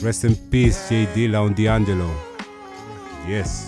Rest in peace, J Dilla und D'Angelo. Yes.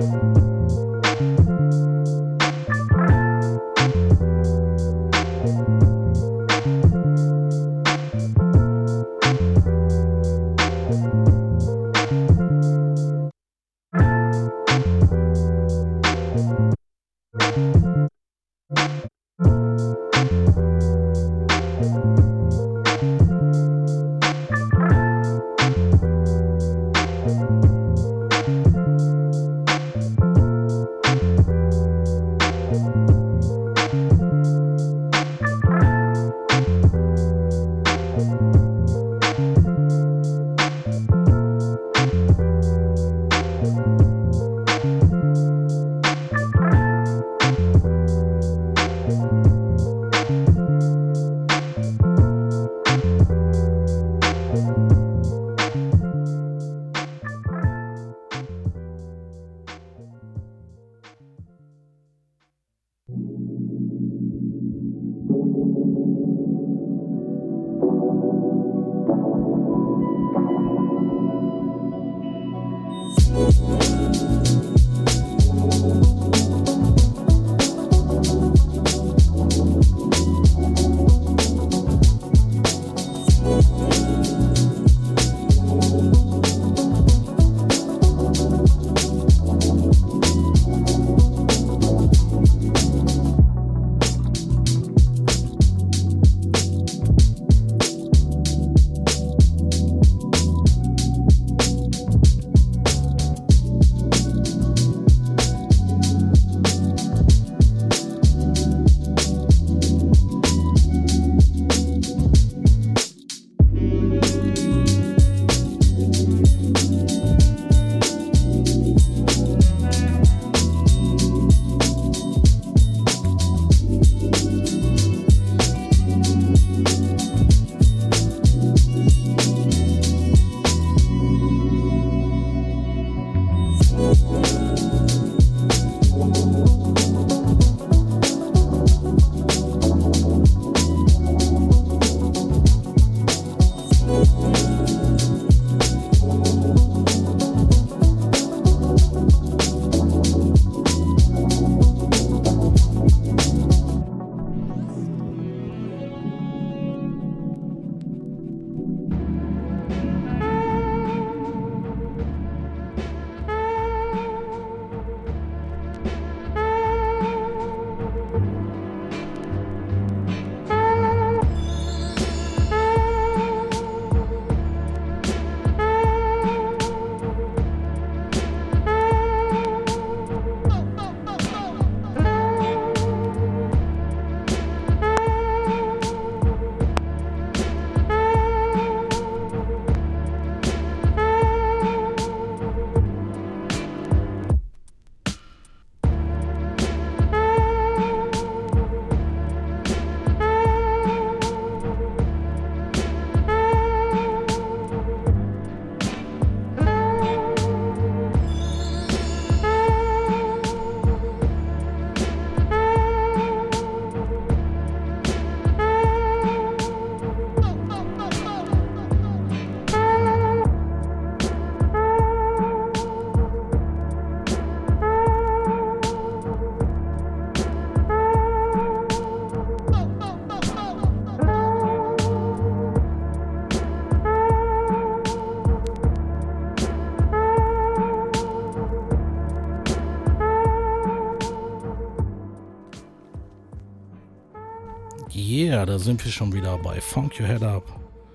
Yeah, da sind wir schon wieder bei Funk Your Head Up.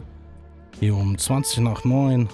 Hier um 20 nach 9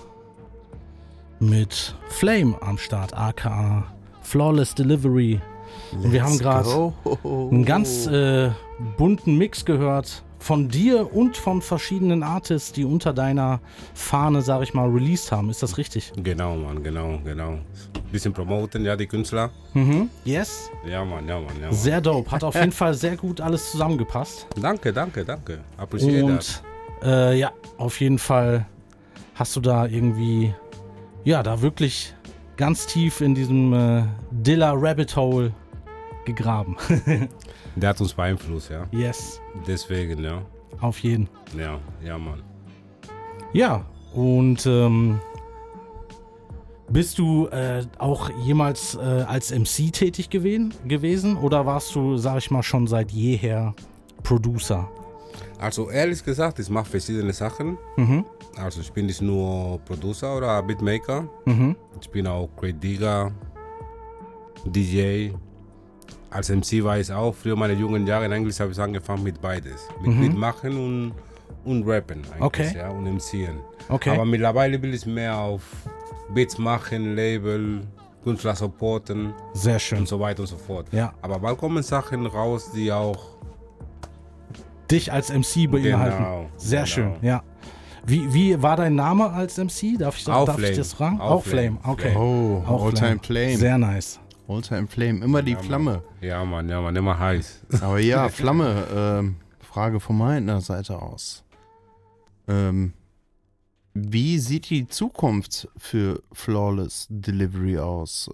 mit Flame am Start, aka Flawless Delivery. Und wir haben gerade einen ganz bunten Mix gehört von dir und von verschiedenen Artists, die unter deiner Fahne, sag ich mal, released haben. Ist das richtig? Genau, Mann, genau. Bisschen promoten, ja, die Künstler. Mhm. Yes? Ja, Mann. Sehr dope. Hat auf jeden Fall sehr gut alles zusammengepasst. Danke. Appreciate das. Und ja, auf jeden Fall hast du da irgendwie, ja, da wirklich ganz tief in diesem Dilla Rabbit Hole gegraben. Der hat uns beeinflusst, ja. Yes. Deswegen, ja. Auf jeden. Ja, Mann. Ja, und Bist du auch jemals als MC tätig gewesen oder warst du, sag ich mal, schon seit jeher Producer? Also ehrlich gesagt, ich mache verschiedene Sachen. Also ich bin nicht nur Producer oder Beatmaker. Ich bin auch Great Digger, DJ. Als MC war ich auch früher meine jungen Jahre. In Englisch habe ich angefangen mit beides. Mit Beatmachen und Rappen eigentlich, Okay. ja, und MCen. Okay. Aber mittlerweile will ich mehr auf Beats machen, Label, Künstler supporten Sehr schön. und so weiter und so fort. Ja. Aber bald kommen Sachen raus, die auch Dich als MC beinhalten. Genau, Sehr genau. schön, ja. Wie war dein Name als MC? Darf ich Flame. das fragen? Auch Flame, okay. Oh, Auch All-Time Flame. Sehr nice. All-Time Flame. Immer die Flamme. ja, Mann, immer heiß. Aber ja, Flamme. Frage von meiner Seite aus. Wie sieht die Zukunft für Flawless Delivery aus?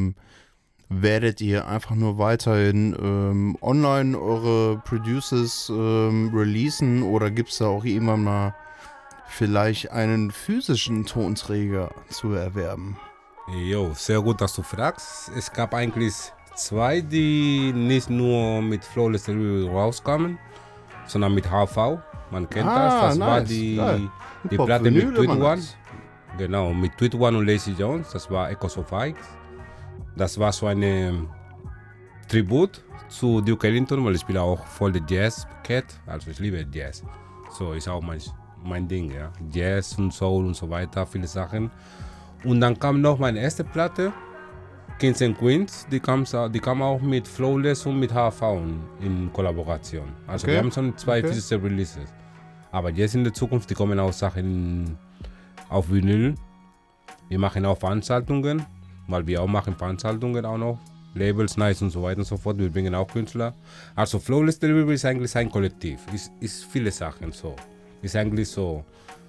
Werdet ihr einfach nur weiterhin online eure Producers releasen oder gibt es da auch irgendwann mal vielleicht einen physischen Tonträger zu erwerben? Jo, sehr gut, dass du fragst. Es gab eigentlich 2, die nicht nur mit Flawless Delivery rauskamen, sondern mit HV. Man kennt das. Das war nice, die geil. Platte mit Vinyl Tweet immer One. nice. Genau, mit Tweet One und Lazy Jones. Das war Echoes of Ike. Das war so eine Tribut zu Duke Ellington, weil ich spiele auch voll der Jazz-Cat. Also ich liebe Jazz. So ist auch mein Ding, ja. Jazz und Soul und so weiter, viele Sachen. Und dann kam noch meine erste Platte, Kings and Queens. Die kam auch mit Flawless und mit HV in Kollaboration. Also Okay. wir haben schon 2 Okay. physische Releases. Aber jetzt in der Zukunft, die kommen auch Sachen auf Vinyl. Wir machen auch Veranstaltungen, weil wir auch machen Veranstaltungen auch noch. Labels, Nights und so weiter und so fort. Wir bringen auch Künstler. Also Flawless Delivery ist eigentlich ein Kollektiv. Ist viele Sachen so. Ist eigentlich so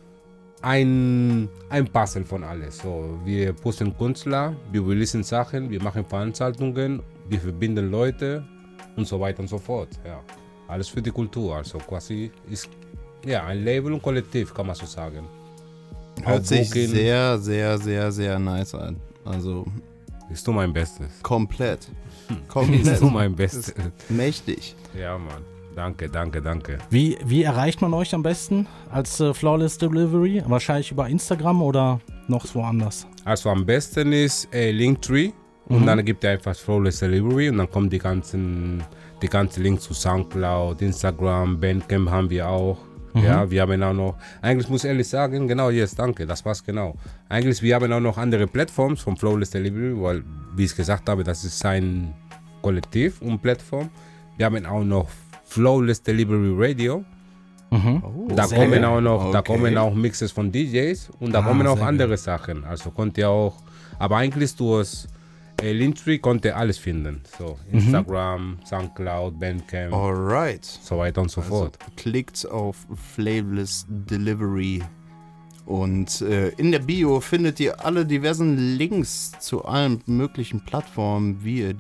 ein Puzzle von alles. So, wir pushen Künstler, wir releasen Sachen, wir machen Veranstaltungen, wir verbinden Leute und so weiter und so fort. Ja. Alles für die Kultur. Also quasi ist ja ein Label und Kollektiv, kann man so sagen. Hört Auch sich Booking. sehr, sehr, sehr, sehr nice an. Also Bist du mein Bestes. komplett. Bist Komplett. du mein Bestes. Mächtig. Ja, Mann. Danke. Wie erreicht man euch am besten als Flawless Delivery? Wahrscheinlich über Instagram oder noch woanders? Also am besten ist Linktree und dann gibt er einfach Flawless Delivery und dann kommen die ganzen Links zu Soundcloud, Instagram, Bandcamp haben wir auch. Ja, wir haben auch noch, eigentlich muss ich ehrlich sagen, genau, danke, das passt genau. Eigentlich, wir haben auch noch andere Plattformen von Flawless Delivery, weil, wie ich gesagt habe, das ist ein Kollektiv und Plattform. Wir haben auch noch Flawless Delivery Radio. Da sehr kommen geil. auch noch, da Okay. kommen auch Mixes von DJs und da kommen auch sehr andere Sachen. Also konnte ihr auch, aber eigentlich durch Linktree konnte alles finden. So Instagram, Soundcloud, Bandcamp, Alright. so weiter und so fort. Klickt auf Flavorless Delivery und in der Bio findet ihr alle diversen Links zu allen möglichen Plattformen, wie ihr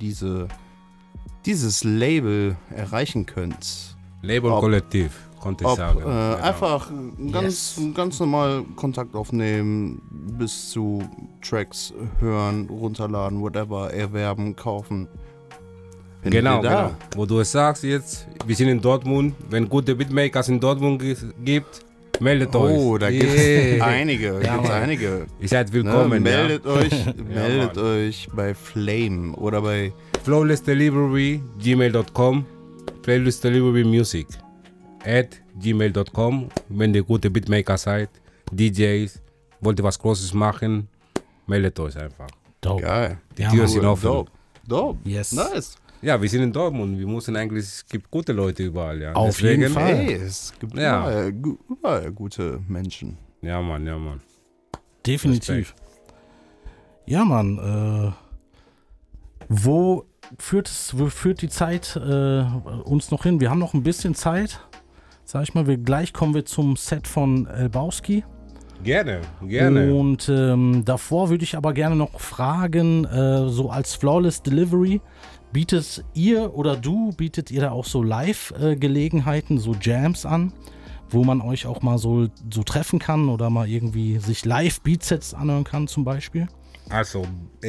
dieses Label erreichen könnt. Label Ob- Kollektiv, konnte ich Ob sagen. Genau. einfach ganz normal Kontakt aufnehmen, bis zu Tracks hören, runterladen, whatever, erwerben, kaufen. Findet Genau, ihr da. genau. Wo du es sagst jetzt, wir sind in Dortmund. Wenn gute Beatmakers in Dortmund gibt, meldet euch. Oh, da gibt es Yeah. einige. Ihr seid Ne, willkommen. meldet euch, Mann. euch bei Flame oder bei Flawless Delivery, gmail.com, Playlist Delivery Music @gmail.com. Wenn ihr gute Beatmaker seid, DJs, wollt ihr was Großes machen, meldet euch einfach. Dope. geil. Die Türen sind offen. Dope. Yes. Nice. Ja, wir sind in Dortmund. Wir müssen eigentlich, es gibt gute Leute überall. Ja. Auf jeden Fall. Hey, es gibt Ja. überall gute Menschen. Ja, Mann. Definitiv. Ja, Mann. Wo führt die Zeit uns noch hin? Wir haben noch ein bisschen Zeit. Sag ich mal, gleich kommen wir zum Set von Elbowski. Gerne. Und davor würde ich aber gerne noch fragen, so als Flawless Delivery, bietet ihr da auch so Live-Gelegenheiten, so Jams an, wo man euch auch mal so treffen kann oder mal irgendwie sich Live-Beatsets anhören kann zum Beispiel? Also,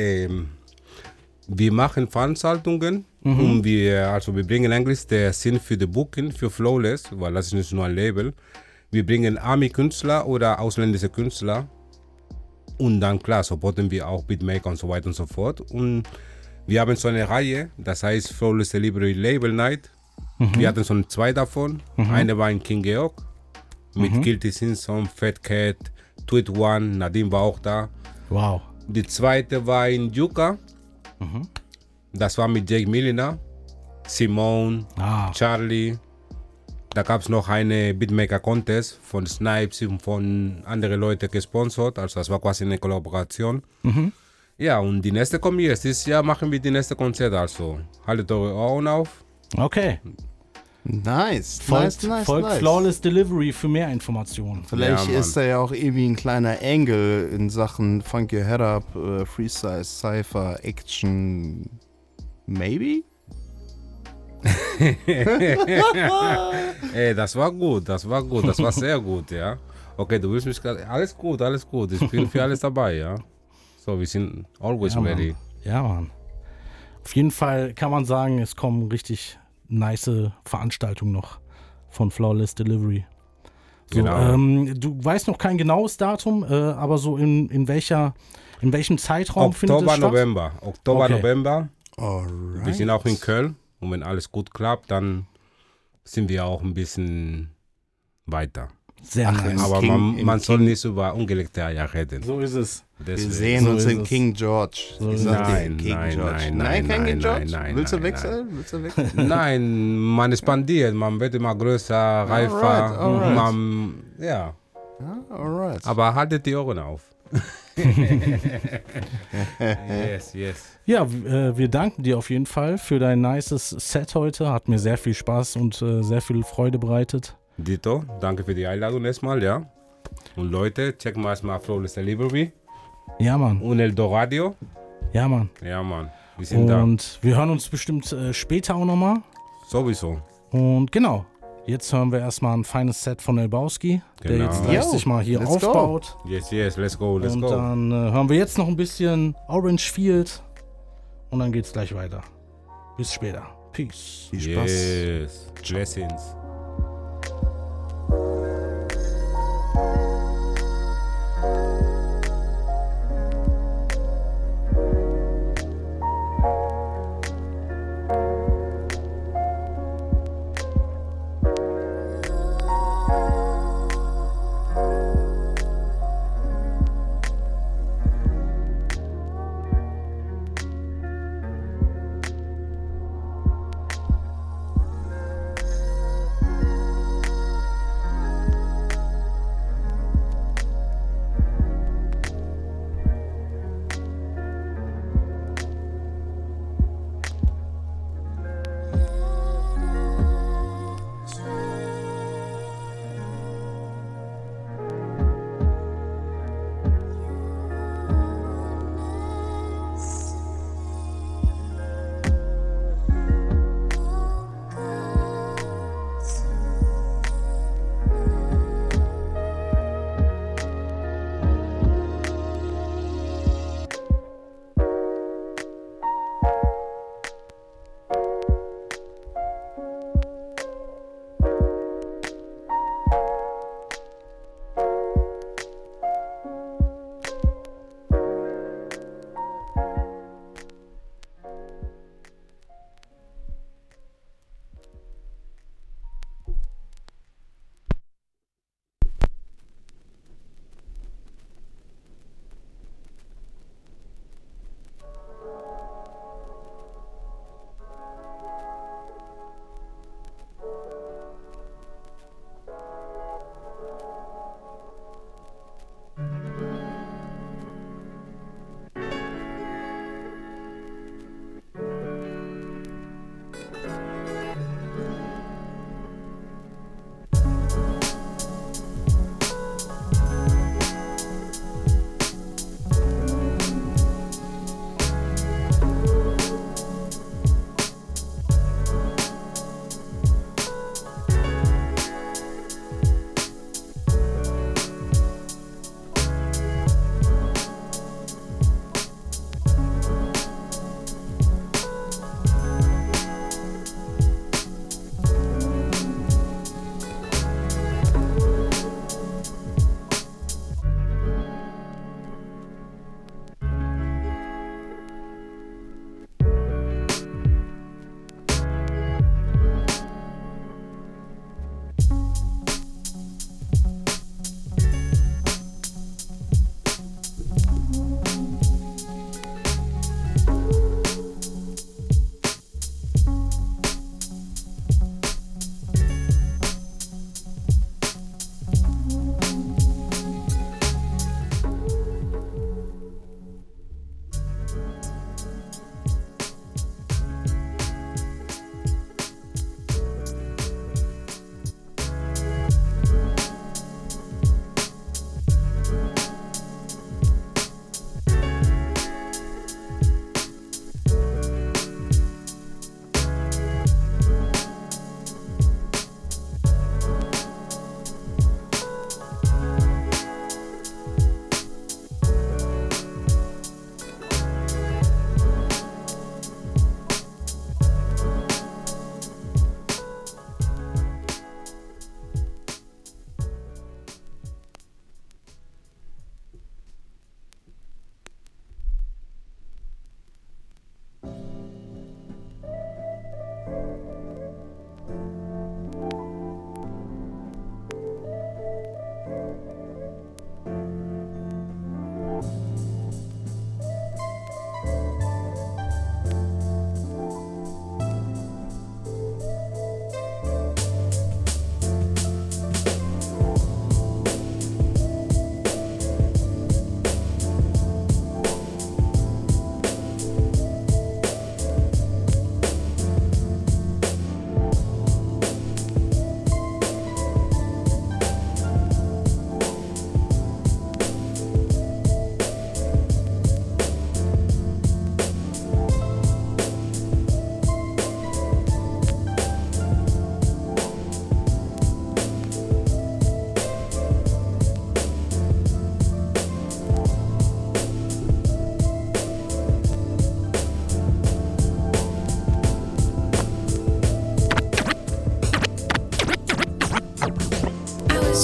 wir machen Veranstaltungen und wir bringen eigentlich den Sinn für die Booking für Flawless, weil das ist nicht nur ein Label. Wir bringen Army-Künstler oder ausländische Künstler und dann klar supporten wir auch Beatmaker und so weiter und so fort. Und wir haben so eine Reihe, das heißt Flawless Delivery Label Night. Wir hatten schon 2 davon. Eine war in King Georg mit Guilty Simpson, Fat Cat, Tweet One, Nadim war auch da. Wow. Die zweite war in Yucca. Das war mit Jake Milliner, Simone, Charlie. Da gab es noch eine Beatmaker-Contest von Snipes und von anderen Leuten gesponsert. Also das war quasi eine Kollaboration. Ja, und die nächste kommt jetzt. Dieses Jahr machen wir die nächste Konzerte. Also haltet eure Ohren auf. Okay. Nice. Folgt Flawless Delivery für mehr Informationen. Vielleicht Ja, ist da ja auch irgendwie ein kleiner Angle in Sachen Funk Your Head Up, Freestyle, Cypher, Action. Maybe? Ey, das war gut, das war sehr gut, ja. Okay, du willst mich gerade. Alles gut. Ich bin für alles dabei, ja. So, wir sind always ready. Ja, Mann. Auf jeden Fall kann man sagen, es kommen richtig nice Veranstaltungen noch von Flawless Delivery. So, Genau. du weißt noch kein genaues Datum, aber so in welchem Zeitraum findet es statt? Oktober, Okay. November. Alright. Wir sind auch in Köln. Und wenn alles gut klappt, dann sind wir auch ein bisschen weiter. Sehr nice. Aber King- man in soll King- nicht über ungelegte Eier reden. So ist es. Wir Deswegen. sehen So uns ist in es. King George. So Ich ist sag es. dir, Nein, King nein, George. nein, Kein nein, King George? nein, Willst du nein, wechseln? Nein, man expandiert, man wird immer größer, reifer. alright. Man, ja, Ja, alright. aber haltet die Ohren auf. Yes. Ja, wir danken dir auf jeden Fall für dein nices Set heute. Hat mir sehr viel Spaß und sehr viel Freude bereitet. Dito, danke für die Einladung erstmal, ja. Und Leute, checken wir erstmal Flawless Delivery Ja, Mann. und Eldoradio. Ja, Mann. Ja, Mann, wir sind da. Und wir hören uns bestimmt später auch nochmal. Sowieso. Und genau, jetzt hören wir erstmal ein feines Set von Elbowski, der Genau. jetzt gleich Yo, sich mal hier let's go. aufbaut. Yes, let's go. Und dann hören wir jetzt noch ein bisschen Orange Field und dann geht's gleich weiter. Bis später. Peace. Viel Spaß. Yes, blessings.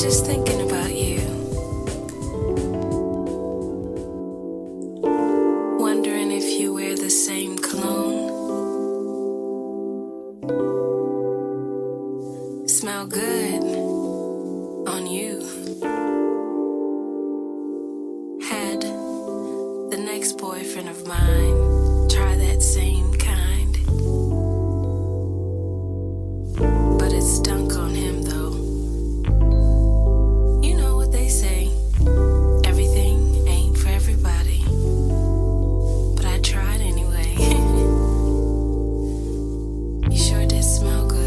just thinking about you. Wondering if you wear the same cologne. Smell good on you. Had the next boyfriend of mine try that same kind. But it stunk on him though. You know what they say, everything ain't for everybody. But I tried anyway. You sure did smell good.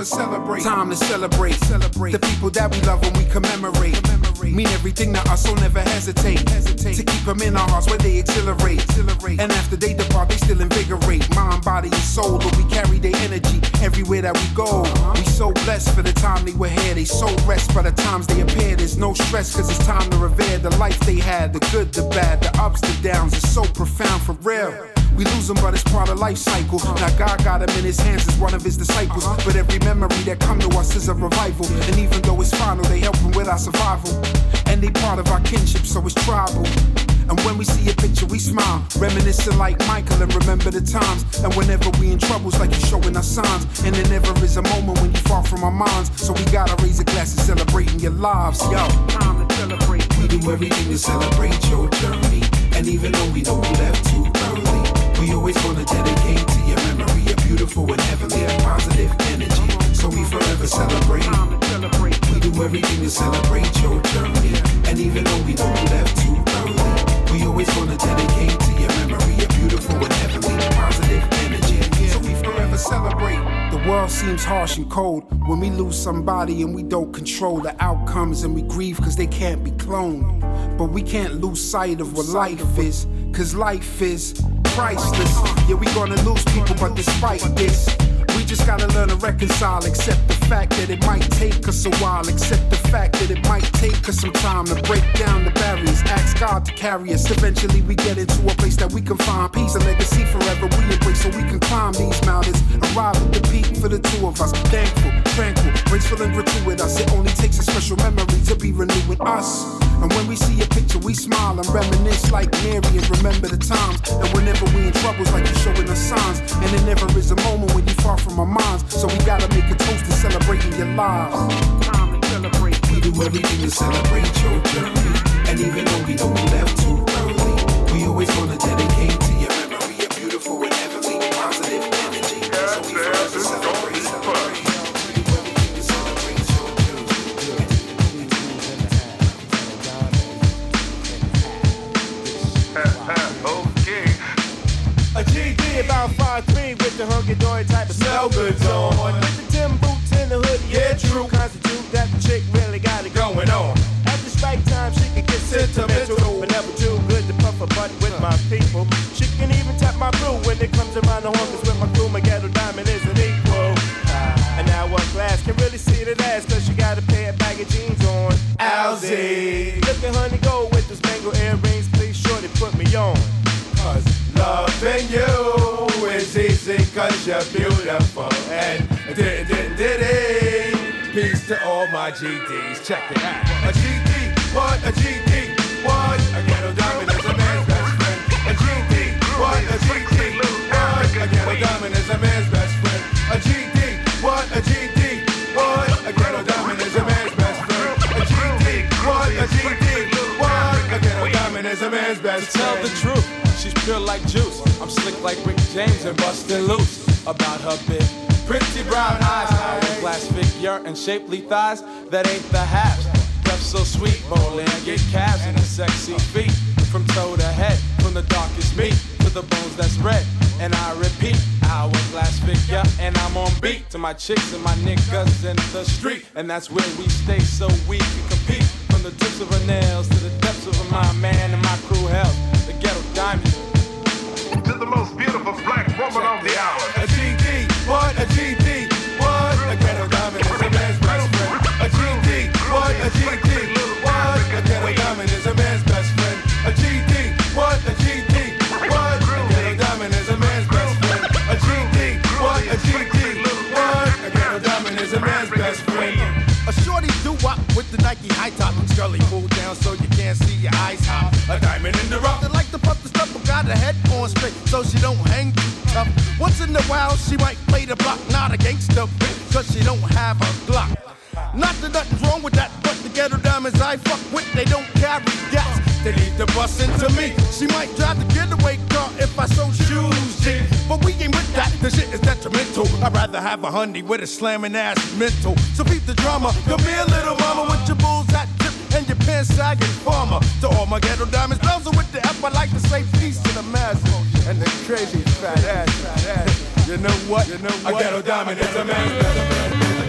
forever celebrate. Time to celebrate the people that we love when we commemorate. Mean everything to us, so never hesitate to keep them in our hearts where they exhilarate. And after they depart, they still invigorate mind, body, and soul, but we carry their energy everywhere that we go. We so blessed for the time they were here. They so rest by the times they appear. There's no stress, cause it's time to revere the life they had, the good, the bad, the ups, the downs. It's so profound for real. We lose them, but it's part of life cycle. Now God got him in his hands as one of his disciples. But every memory that come to us is a revival. And even though it's final, they helping with our survival. And they part of our kinship, so it's tribal. And when we see a picture, we smile, reminiscing like Michael and remember the times. And whenever we in troubles, like you showing us signs. And there never is a moment when you fall from our minds. So we gotta raise a glass and celebrating your lives. Yo, time to celebrate. We do everything to celebrate your journey. And even though we know we left too early, we always wanna dedicate to your memory a beautiful and heavenly and positive energy. So we forever celebrate. We do everything to celebrate your journey. And even though we know we left too early, we always wanna dedicate to your memory a beautiful and heavenly positive energy. So we forever celebrate. The world seems harsh and cold when we lose somebody and we don't control the outcomes, and we grieve cause they can't be cloned. But we can't lose sight of what life is, cause life is priceless. Yeah, we gonna lose people, but despite this, we just gotta learn to reconcile. Accept the fact that it might take us a while. Accept the fact that it might take us some time to break down the barriers. Ask God to carry us. Eventually we get into a place that we can find peace. A legacy forever we embrace so we can climb these mountains. Arrive at the peak for the two of us. Thankful, tranquil, graceful and gratuitous. It only takes a special memory to be renewing us. And when we see a picture, we smile and reminisce like Mary and remember the times. And whenever we in troubles, like you showing us signs. And there never is a moment when you far from our minds. So we gotta make a toast to celebrating your lives. Time to celebrate. We do everything to celebrate your journey. And even though we know we left too early, we always wanna dedicate to your memory a beautiful and heavenly positive energy. So we forever celebrate. A GD about 5'3" with the hunky-dory type of smell goods on. With the Tim boots and the hoodie, yeah, true. Constitute that the chick really got it going on. At the right time, she can get sentimental, but never too good to puff a butt with my people. She can even tap my blue when it comes around the horn, 'cause with my crew, my ghetto diamond isn't equal. And now what class can really see the last, 'cause she got a pair of baggy jeans on. Alzy, look at honey go with those mango earrings, please shorty put me on. 'Cause loving you is easy 'cause you're beautiful and diddy. Peace to all my GDs, check it out. A GD, what a GD, what a ghetto diamond is a man's best friend. A GD, what a GD, what a ghetto diamond is a man's best friend. A GD, what a GD, what a ghetto diamond is a man's best friend. A GD, what a GD, what a ghetto diamond is a man's best friend. Tell the truth. She's pure like juice. I'm slick like Rick James and bustin' loose. About her big, pretty brown eyes, hourglass figure and shapely thighs. That ain't the halves. Breath so sweet, rolling, get calves and a sexy feet. From toe to head, from the darkest meat to the bones that's red. And I repeat, hourglass figure, and I'm on beat to my chicks and my niggas in the street. And that's where we stay so we can compete. From the tips of her nails to the depths of my man and my crew hell. The ghetto diamond. To the most beautiful black woman on the hour. A GD, what a GD, what a ghetto diamond is a man's best friend. A GD, what a GD, what a ghetto diamond is a man's best friend. A GD, what a GD, what a ghetto diamond is a man's best friend. A GD, what a GD, what a ghetto diamond is a man's best friend. A shorty doo-wop with the Nike high top. Scully pulled down so you can't see your eyes hop. A diamond in the rough. They like to puff the stuff, but got her head on straight so she don't hang too tough. Once in a while she might play the block, not a gangster bitch, 'cause she don't have a Glock. Not that nothing's wrong with that, but the ghetto diamonds I fuck with, they don't carry gas. They leave the bus into me. She might drive the getaway car if I so choose, G. But we ain't with that, the shit is detrimental. I'd rather have a honey with a slamming ass mental. So beat the drama, come here little mama with your bulls hat tip and your pants sagging farmer. To all my ghetto diamonds, those are with the F, I like to say peace to the masses and the crazy fat ass. You know what? A ghetto diamond is a man.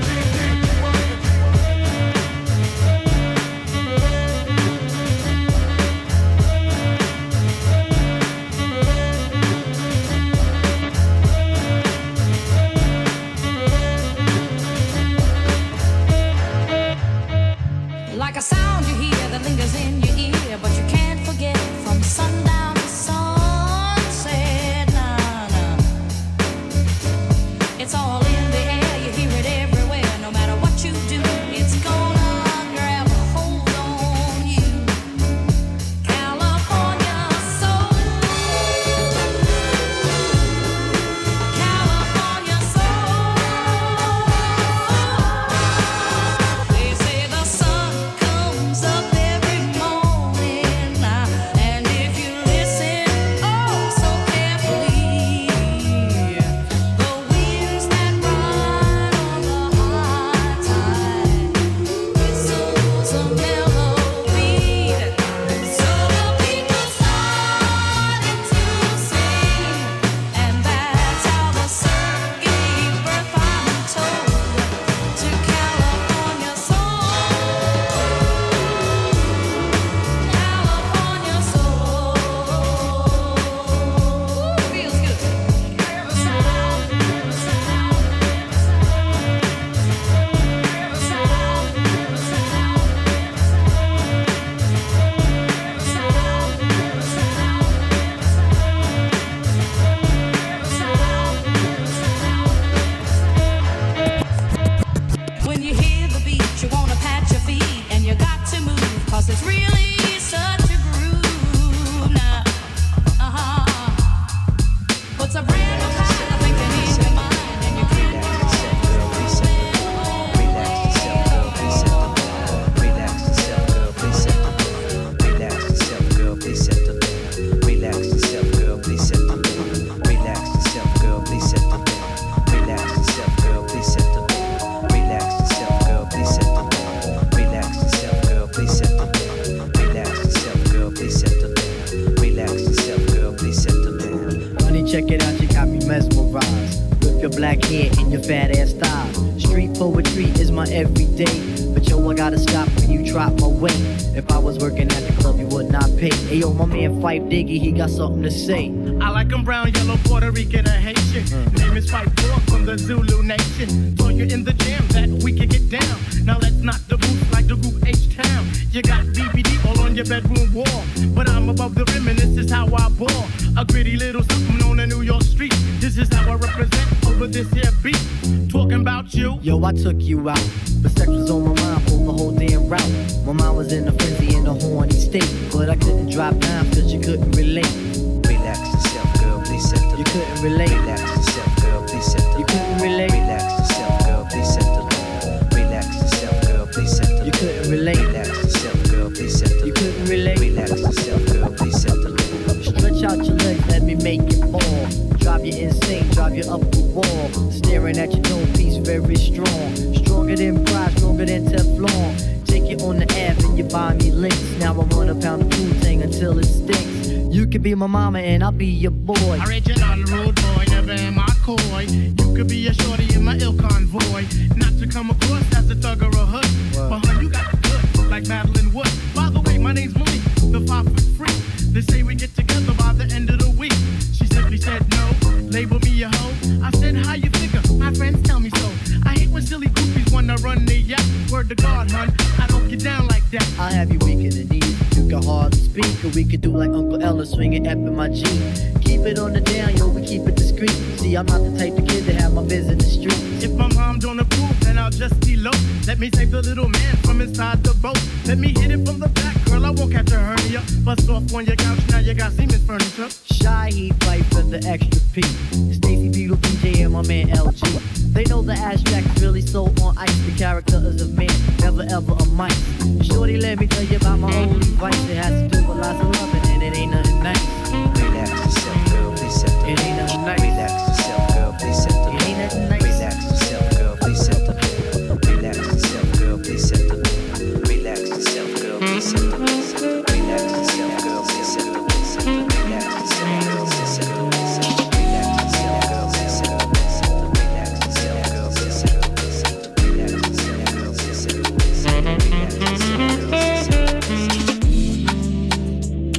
got me mesmerized. With your black hair and your fat ass thighs. Street poetry is my everyday. But yo, I gotta stop when you drop my way. If I was working at the club, you would not pay. Hey yo, my man Fife Diggy, he got something to say. I like 'em brown, yellow, Puerto Rican, or Haitian. Name is Fife Dog from the Zulu Nation. Told you in the jam that we can get down. Now let's knock the booth like the group H-Town. You got BBD all on your bedroom wall. But I'm above the rim and this is how I ball. A gritty little something on the New York street. This is how I represent over this here beat. Talking about you. Yo, I took you out. But sex was on my mind for the whole damn route. My mind was in a frenzy in a horny state. But I couldn't drop down cause you couldn't relate. Relax yourself, girl, please settle. You couldn't relate. Relax yourself, girl, please settle. You couldn't relate. Relax yourself, girl, please settle. Relax yourself, girl, please settle. You couldn't relate. Relax yourself, girl, please settle. You couldn't relate. Relax yourself, girl, please settle. Stretch out your legs, let me make it fall. Drive you insane, drive you up the wall. Staring at your own piece, very strong. Stronger than pride, stronger than Teflon. Take you on the app and you buy me links. Now I run a pound of food thing until it stinks. You could be my mama and I'll be your boy. Original road boy, never am I coy. You could be a shorty in my ill convoy. Not to come across as a thug or a hood. But hun, you got the good, like Madeline Wood. By the way, my name's Malik, the 5 foot freak. They say we get together by the end of the week. She simply said no, label me a hoe. I said, how you figure? My friends tell me so. I hate when silly groupies wanna run the yacht. Word to God, hun, I don't get down like that. I'll have you weak in the knees. You can hardly speak, or we could do like Uncle Ella, swinging up in my jeans. Keep it on the down, yo, we keep it discreet. See, I'm not the type of kid to have my biz in the street. If my mom don't approve, then I'll just elope. Let me save the little man from inside the boat. Let me hit it from the back, girl, I won't catch a hernia. Bust off on your couch, now you got Siemens furniture. Shy, he fight for the extra P. Stacy Beetle, PJ, and my man LG. They know the abstract is really so on ice. The character is a man, never ever a mic. Shorty, let me tell you about my holy vice. It has to do with lots of loving, and it ain't nothing nice. Relax yourself, girl, please settle. It ain't nothing nice. Relax yourself, girl, please settle. It ain't nothing nice. Relax yourself, girl, please settle. Relax yourself, girl, please settle. Relax yourself, girl, please settle. Relax yourself, girl, please settle. Relax yourself, girl, please settle. Relax yourself, girl, please settle. Relax yourself, girl, please settle. Relax yourself, girl, please settle. Relax yourself, girl, please settle.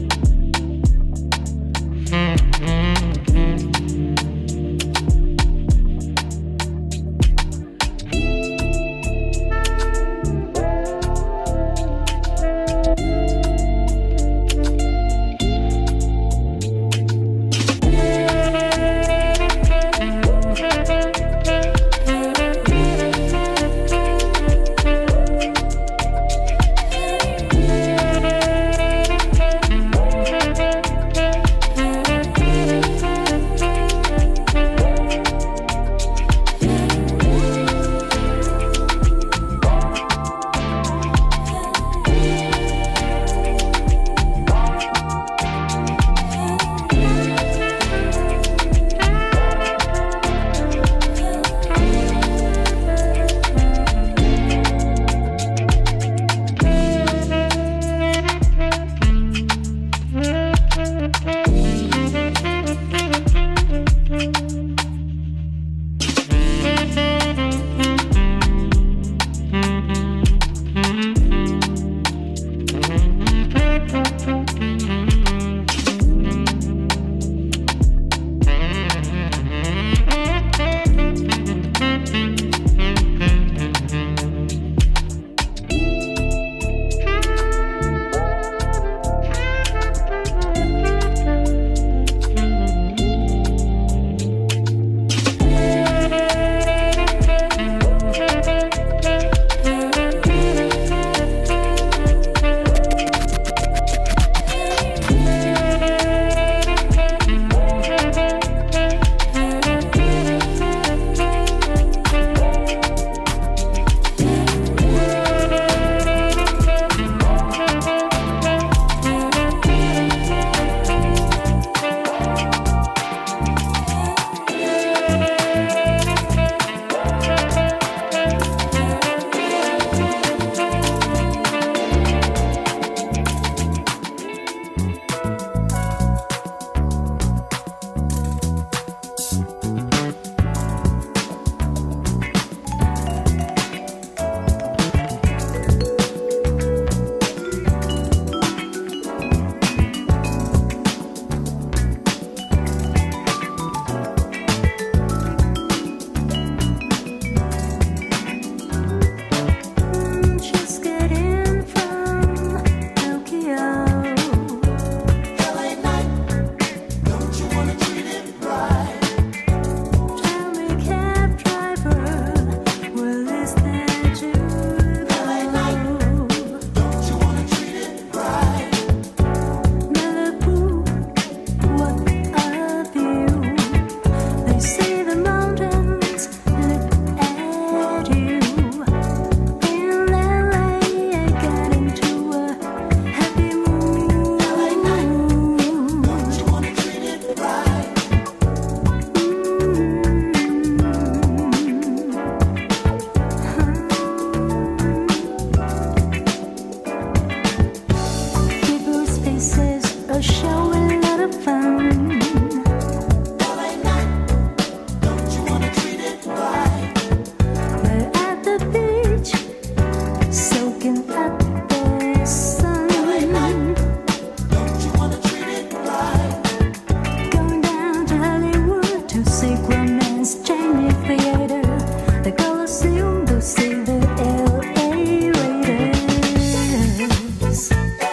Prince Jamie Theater, the Coliseum to see the LA Raiders.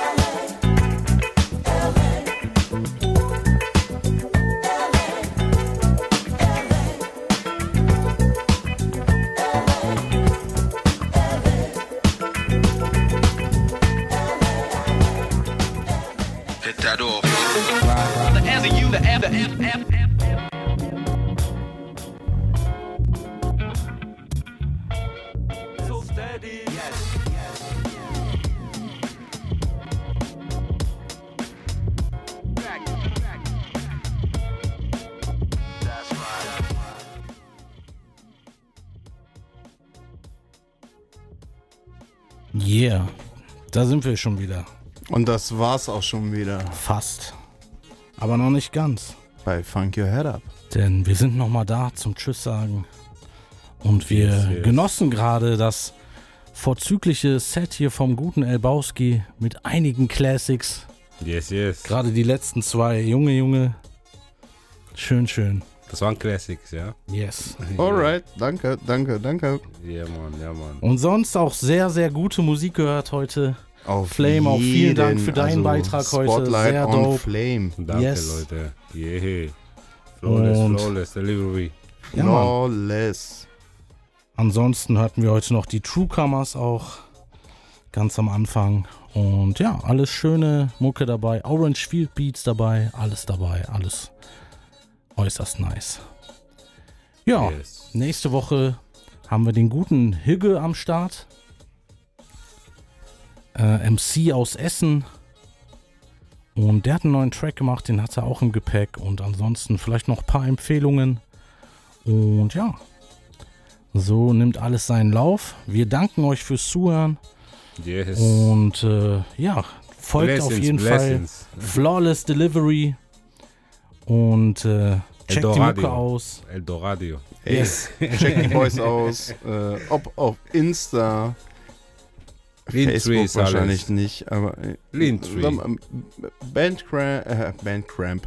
Hit that off. So steady. Yeah, da sind wir schon wieder. Und das war's auch schon wieder Fast. Aber noch nicht ganz. bei Funk Your Head Up. Denn wir sind nochmal da zum Tschüss sagen. Und wir genossen gerade das vorzügliche Set hier vom guten Elbowski mit einigen Classics. Yes. Gerade die letzten zwei. Junge. Schön. Das waren Classics, ja? Yes. Alright, danke. Ja, Mann. Und sonst auch sehr, sehr gute Musik gehört heute. Auf Flame, auch vielen Dank jeden, für deinen Beitrag heute. Spotlight Sehr on dope. Flame. Danke, Yes. Leute. Yeah. Und- Flawless Delivery. Ja, Mann. Flawless. Ansonsten hatten wir heute noch die Truecomers auch ganz am Anfang. Und ja, alles schöne Mucke dabei. Orange Field Beats dabei. Alles dabei. Alles äußerst nice. Ja, Yes. nächste Woche haben wir den guten Higge am Start. MC aus Essen. Und der hat einen neuen Track gemacht, den hat er auch im Gepäck. Und ansonsten vielleicht noch ein paar Empfehlungen. Und ja, so nimmt alles seinen Lauf. Wir danken euch fürs Zuhören. Yes. Und ja, folgt auf jeden Fall Flawless Delivery. Und checkt die Mucke aus. Eldoradio. Ey, Yes. check die Boys aus. Ob auf Insta, Linktree Facebook ist wahrscheinlich alles. nicht, aber Linktree. Bandcamp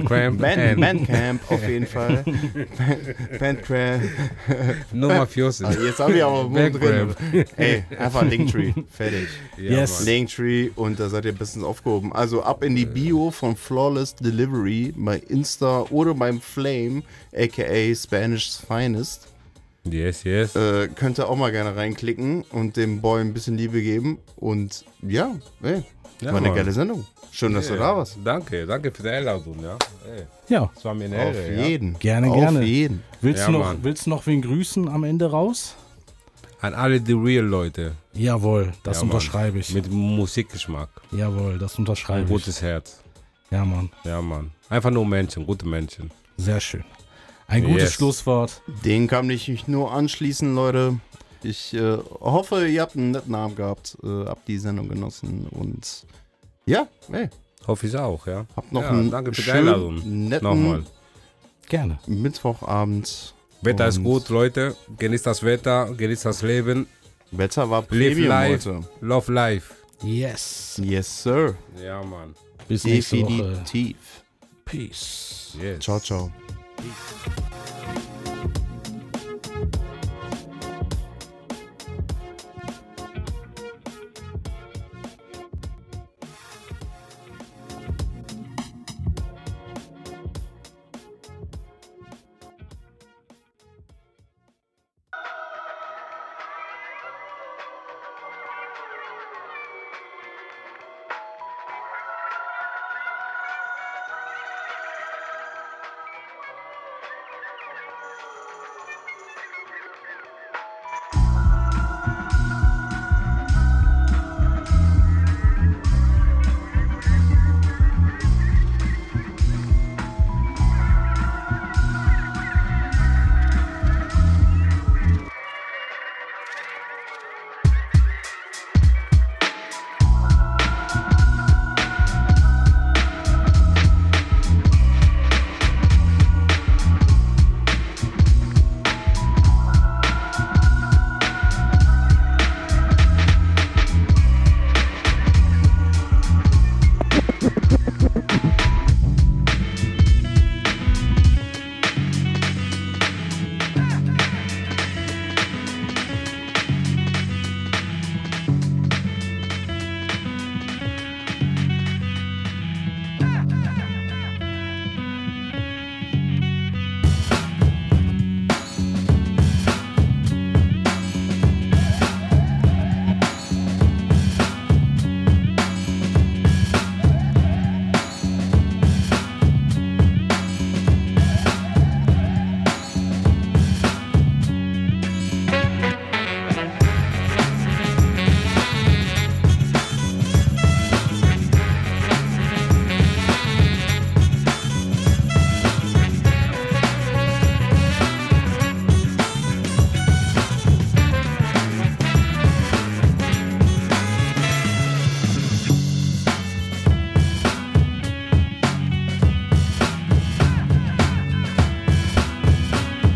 auf jeden Fall. Bandcamp. No Mafiosi. Jetzt habe ich aber Mund drin. Bandcamp. Ey, einfach Linktree. Fertig. Yes. Mann. Linktree und da seid ihr bestens aufgehoben. Also ab in die Bio von Flawless Delivery bei Insta oder beim Flame, aka Spanish Finest. Yes. Könnt ihr auch mal gerne reinklicken und dem Boy ein bisschen Liebe geben. Und ja, ey, Ja, war eine Mann. geile Sendung. Schön, dass du da warst. Danke für die Einladung, ja. Ey, Ja, das war mir eine Auf Ehre, ja. jeden. Gerne. Auf jeden. willst, Ja, du Mann. noch wen grüßen am Ende raus? An alle die Real Leute. Jawohl, das Ja, Mann. unterschreibe ich. Mit Musikgeschmack. Jawohl, das Ein unterschreibe ich. gutes Herz. Ja, Mann. Ja, Mann. Einfach nur Menschen, gute Menschen. Sehr schön. Ein gutes Yes. Schlusswort. Den kann ich mich nur anschließen, Leute. Ich hoffe, ihr habt einen netten Abend gehabt, habt die Sendung genossen und ja, ey, Hoffe ich auch, ja. habt noch Ja, einen danke für die schönen, Einladung. netten Nochmal. Gerne. Mittwochabend. Wetter ist Und gut, Leute. Genießt das Wetter, genießt das Leben. Wetter war Live Premium life, heute. love life. Yes. Yes, sir. Ja, Mann. Bis nächste Woche. Definitiv. Peace. Yes. Ciao, ciao. Peace.